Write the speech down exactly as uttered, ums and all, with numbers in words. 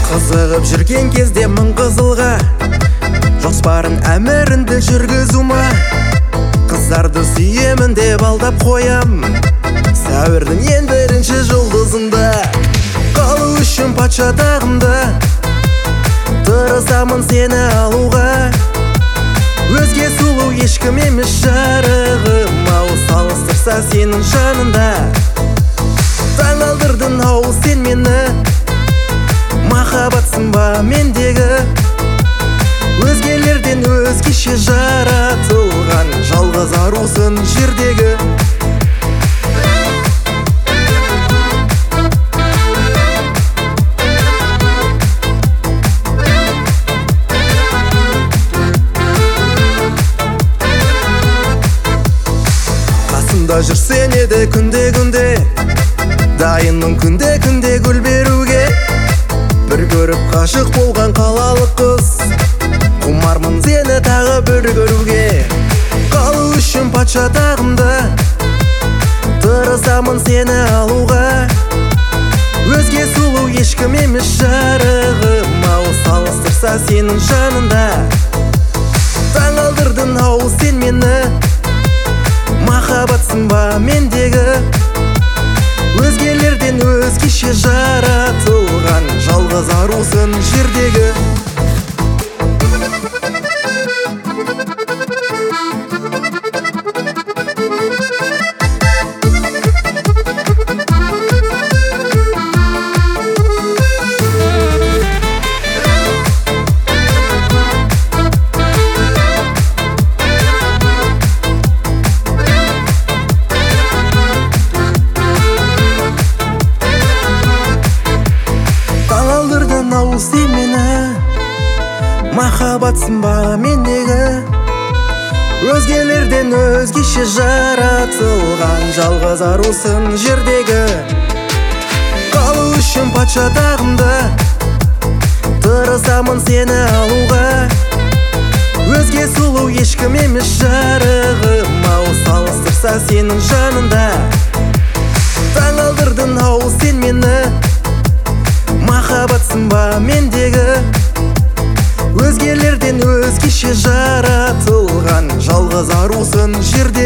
Қызығып жүрген кезде мың қызылға, жоспарын әмірінде жүргізу ма? Қыздарды сүйемін деп алдап қоям, сәуірдің ең бірінші жұлдызында. Қалу үшін патша тағымда, тырысамын сені алуға. Өзге сұлу ешкім емес жарығым, ау салыстырса сенің жанында. Таң алдырдың ау сен мені, махаббатсың ба мендегі? Өзгелерден өзгеше жаратылған, жалғыз арусың жердегі. Қасымда жүрсен еді күнде-күнде, дайынмын күнде-күнде гүл беруге. Бір көріп қашық болған қалалық қыз, құмармын сені тағы бір көруге. Қалу үшін патша тағымда, тырысамын сені алуға. Өзге сұлу ешкім емес жарығым, ау салыстырса сенің жанында. Таң алдырдың ау сен мені, махаббатсың ба мендегі? Өзгелерден өзгеше жаратылған, жалғыз арусың жердегі. Сен мені, махаббатсың ба мендегі? Өзгелерден өзгеше жаратылған, жалғыз арусың жердегі. Қалу үшін патша тағымда, тырысамын сені алуға. Өзге сұлу ешкім емес жарығым, ау салыстырса сенің жанында. Таң алдырдың ау сен мені, махаббатсың ба мендегі? Өзгелерден өзгеше жаратылған, жалғыз арусың жерде.